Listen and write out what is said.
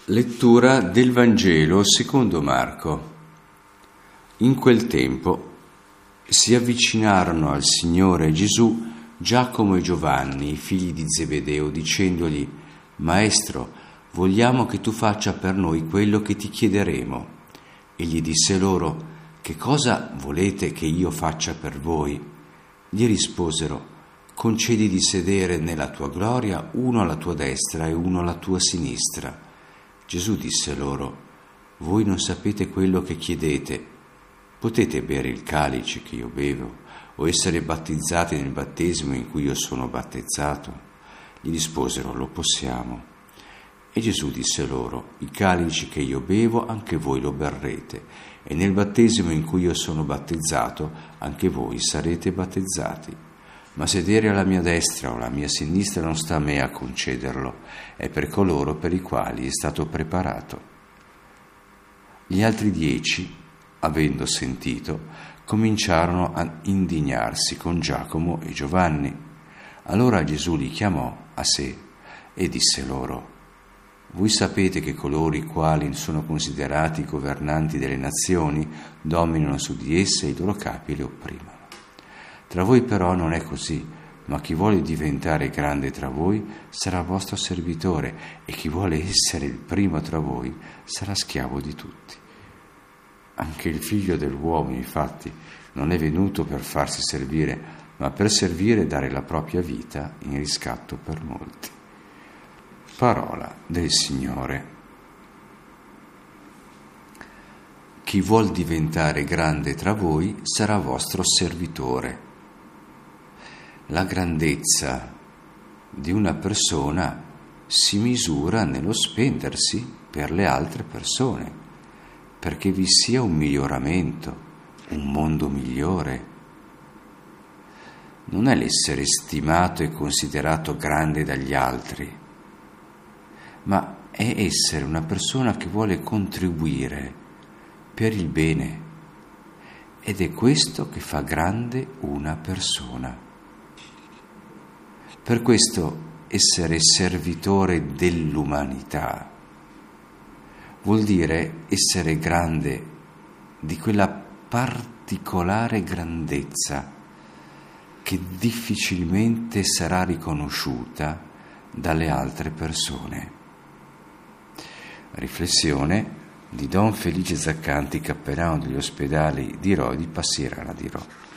Lettura del Vangelo secondo Marco. In quel tempo si avvicinarono al Signore Gesù Giacomo e Giovanni, i figli di Zebedeo, dicendogli: Maestro, vogliamo che tu faccia per noi quello che ti chiederemo. Egli disse loro: Che cosa volete che io faccia per voi? Gli risposero: Concedi di sedere nella tua gloria, uno alla tua destra e uno alla tua sinistra. Gesù disse loro: Voi non sapete quello che chiedete. Potete bere il calice che io bevo o essere battezzati nel battesimo in cui io sono battezzato? Gli risposero: Lo possiamo. E Gesù disse loro: Il calice che io bevo anche voi lo berrete, e nel battesimo in cui io sono battezzato anche voi sarete battezzati. Ma sedere alla mia destra o alla mia sinistra non sta a me a concederlo, è per coloro per i quali è stato preparato. Gli altri 10, avendo sentito, cominciarono a indignarsi con Giacomo e Giovanni. Allora Gesù li chiamò a sé e disse loro: Voi sapete che coloro i quali sono considerati governanti delle nazioni dominano su di esse e i loro capi le opprimono. Tra voi però non è così, ma chi vuole diventare grande tra voi sarà vostro servitore, e chi vuole essere il primo tra voi sarà schiavo di tutti. Anche il Figlio dell'uomo, infatti, non è venuto per farsi servire, ma per servire e dare la propria vita in riscatto per molti. Parola del Signore. Chi vuol diventare grande tra voi sarà vostro servitore. La grandezza di una persona si misura nello spendersi per le altre persone, perché vi sia un miglioramento, un mondo migliore. Non è l'essere stimato e considerato grande dagli altri, ma è essere una persona che vuole contribuire per il bene, ed è questo che fa grande una persona. Per questo essere servitore dell'umanità vuol dire essere grande di quella particolare grandezza che difficilmente sarà riconosciuta dalle altre persone. Riflessione di Don Felice Zaccanti, cappellano degli ospedali di Rodi, Passirana di Rodi.